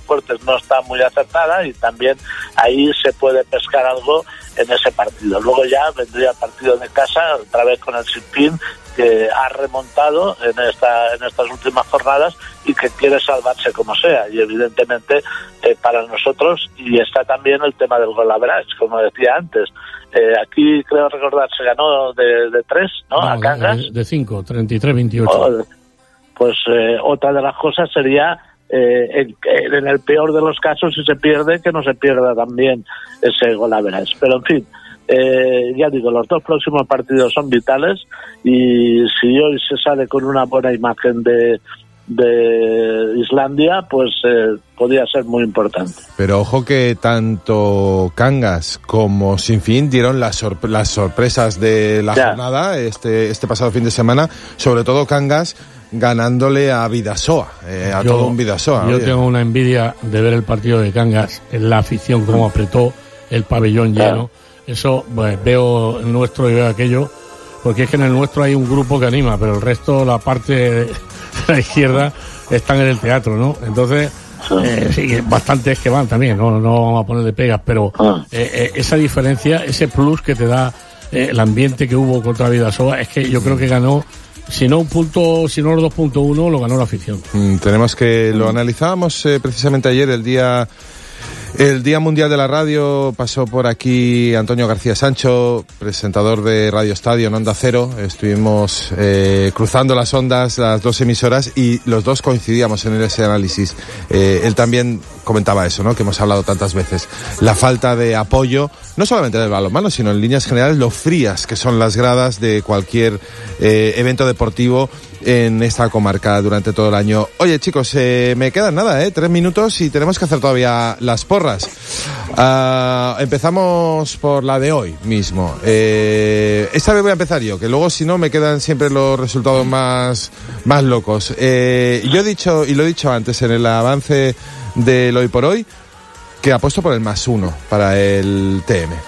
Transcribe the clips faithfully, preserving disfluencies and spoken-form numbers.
fuertes no está muy acertada y también ahí se puede pescar algo en ese partido. Luego ya vendría el partido de casa, otra vez con el Sinfín, que ha remontado en esta en estas últimas jornadas y que quiere salvarse como sea. Y evidentemente eh, para nosotros, y está también el tema del gol average, como decía antes. Eh, aquí creo recordar se ganó de, de tres, ¿no? no a Cangas. De, de cinco, treinta y tres veintiocho. Oh, pues eh, otra de las cosas sería, eh, en, en el peor de los casos, si se pierde, que no se pierda también ese gol average. Pero en fin, eh, ya digo, los dos próximos partidos son vitales y si hoy se sale con una buena imagen de de Islandia, pues eh, podría ser muy importante. Pero ojo que tanto Cangas como Sinfín dieron las, sorpre- las sorpresas de la ya. jornada este este pasado fin de semana, sobre todo Cangas ganándole a Vidasoa, eh, a yo, todo un Vidasoa. Yo oye. tengo una envidia de ver el partido de Cangas, en la afición cómo apretó el pabellón ya. lleno. Eso, pues veo el nuestro y veo aquello, porque es que en el nuestro hay un grupo que anima, pero el resto, la parte de la izquierda, están en el teatro, ¿no? Entonces, eh, sí, bastantes que van también, no, no vamos a ponerle pegas, pero eh, eh, esa diferencia, ese plus que te da eh, el ambiente que hubo contra Vidasoa, es que yo creo que ganó, si no un punto, si no los dos punto uno, lo ganó la afición. Mm, tenemos que, lo analizábamos eh, precisamente ayer, el día... El Día Mundial de la Radio, pasó por aquí Antonio García Sancho, presentador de Radio Estadio en Onda Cero. Estuvimos eh, cruzando las ondas, las dos emisoras, y los dos coincidíamos en ese análisis. Eh, él también comentaba eso, ¿no?, que hemos hablado tantas veces. La falta de apoyo, no solamente del balonmano, sino en líneas generales, lo frías que son las gradas de cualquier eh, evento deportivo en esta comarca durante todo el año. Oye, chicos, eh, me quedan nada, eh, tres minutos y tenemos que hacer todavía las porras. Uh, empezamos por la de hoy mismo. Eh, esta vez voy a empezar yo, que luego si no me quedan siempre los resultados más, más locos. Eh, yo he dicho, y lo he dicho antes en el avance del hoy por hoy, que apuesto por el más uno para el T M.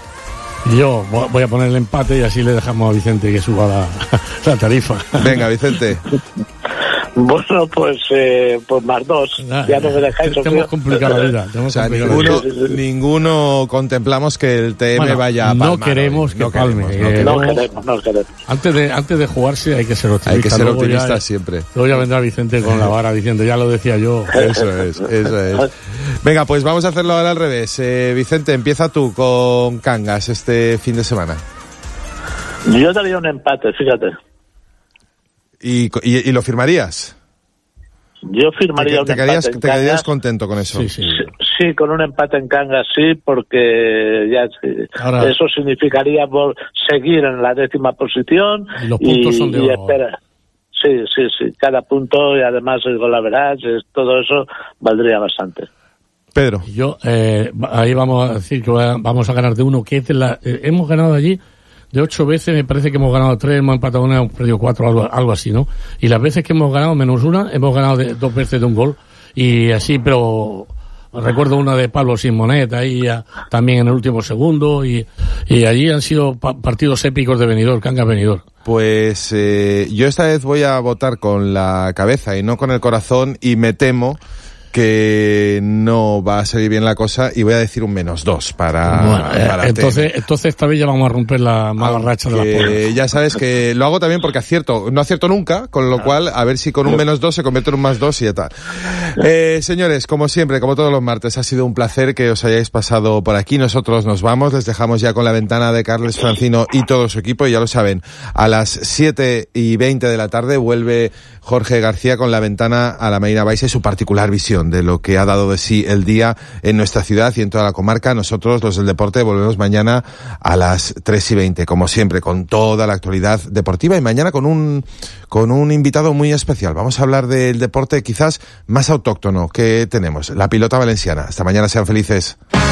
Yo voy a poner el empate y así le dejamos a Vicente que suba la, la tarifa. Venga, Vicente. Bueno, pues eh, pues más dos. Nah, ya no me dejáis. Te hemos complicado la vida. O sea, ninguno, ninguno contemplamos que el T M bueno, vaya a palmar. No queremos hoy. que no palme. Queremos, eh, no, queremos, no queremos. Antes de, antes de jugarse hay que ser optimista. Hay que ser luego optimista ya, siempre. Luego ya vendrá Vicente con la vara diciendo, ya lo decía yo. Eso es, eso es. Venga, pues vamos a hacerlo ahora al revés. Eh, Vicente, empieza tú con Cangas este fin de semana. Yo daría un empate, fíjate. ¿Y, y, y lo firmarías? Yo firmaría te, un te empate quedarías, en ¿Te Cangas. quedarías contento con eso? Sí, sí. Sí, sí, con un empate en Cangas sí, porque ya Ahora, eso significaría seguir en la décima posición. Y los puntos y, son de y oro. espera. Sí, sí, sí, cada punto y además el gol average, todo eso valdría bastante. Pedro. Yo, eh, ahí vamos a decir que vamos a ganar de uno, que es de la, eh, hemos ganado allí de ocho veces, me parece que hemos ganado tres, hemos empatado una, hemos perdido cuatro, algo, algo así, ¿no? Y las veces que hemos ganado menos una, hemos ganado de, dos veces de un gol, y así, pero recuerdo una de Pablo Simonet ahí ya, también en el último segundo, y, y allí han sido pa- partidos épicos de Benidorm, Cangas Benidorm. Pues eh, yo esta vez voy a votar con la cabeza y no con el corazón, y me temo que no va a salir bien la cosa y voy a decir un menos dos para, bueno, eh, para entonces, entonces esta vez ya vamos a romper la mala racha de la porra. Ya sabes que lo hago también porque acierto, no acierto nunca, con lo cual a ver si con un menos dos se convierte en un más dos y ya está. Eh, señores, como siempre, como todos los martes, ha sido un placer que os hayáis pasado por aquí. Nosotros nos vamos, les dejamos ya con la ventana de Carles Francino y todo su equipo, y ya lo saben, a las siete y veinte de la tarde vuelve Jorge García con la ventana a la Marina Baixa y su particular visión de lo que ha dado de sí el día en nuestra ciudad y en toda la comarca. Nosotros, los del deporte, volvemos mañana a las tres y veinte, como siempre, con toda la actualidad deportiva, y mañana con un con un invitado muy especial. Vamos a hablar del deporte quizás más autóctono que tenemos, la pilota valenciana. Hasta mañana, sean felices.